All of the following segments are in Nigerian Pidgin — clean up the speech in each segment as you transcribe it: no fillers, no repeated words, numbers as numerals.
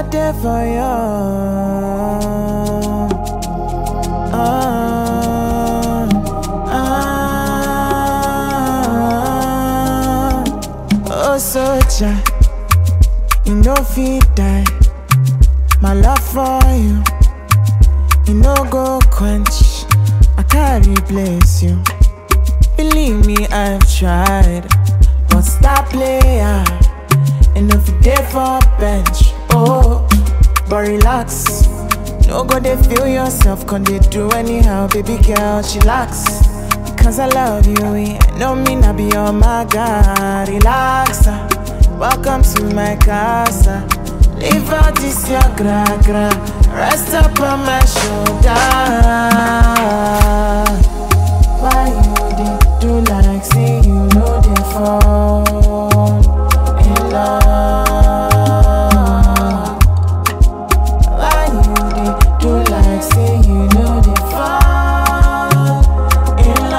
there for you. Oh, soldier, you know fit die. My love for you, you no go quench. I can't replace you. Believe me, I've tried. But star player, enough day for bench. Oh, but relax. No go they feel yourself, can they do anyhow, baby girl, chillax. Cause I love you, no mean I be on my God. Relax, welcome to my casa. Leave out this your gra. Rest up on my shoulder. Why you did do like say you know they fall in love? Why you did do like say you know they fall in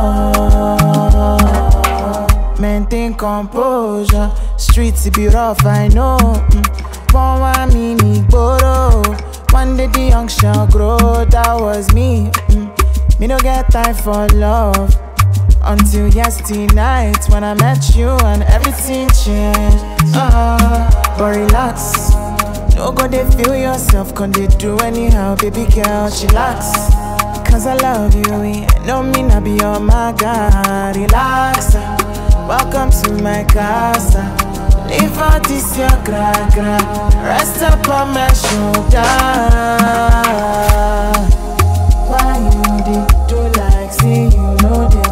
love? Maintain composure. Streets be rough, I know. One mini boro. One day the young shall grow. That was me. Me no get time for love until yesterday night when I met you and everything changed. But relax. No go they feel yourself, can they do anyhow, baby girl, chillax. Cause I love you, no mean I be on my God. Relax, welcome to my casa. Leave out this your gra. Rest up on my shoulder. Why you did do like say you know they